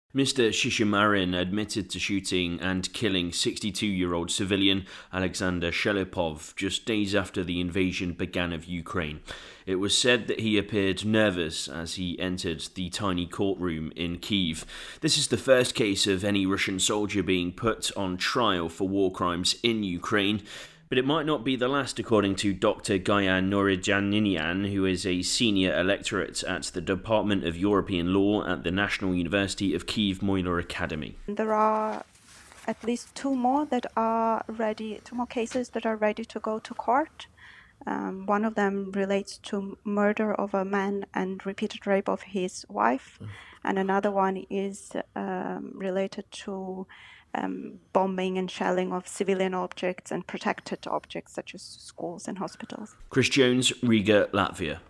Mr. Shishimarin admitted to shooting and killing 62-year-old civilian Alexander Shelepov just days after the invasion began of Ukraine. It was said that he appeared nervous as he entered the tiny courtroom in Kyiv. This is the first case of any Russian soldier being put on trial for war crimes in Ukraine. But it might not be the last, according to Dr. Gayan Noureddinyan, who is a senior electorate at the Department of European Law at the National University of Kyiv Mohyla Academy. There are at least two more cases that are ready to go to court. One of them relates to murder of a man and repeated rape of his wife, and another one is related to bombing and shelling of civilian objects and protected objects such as schools and hospitals. Chris Jones, Riga, Latvia.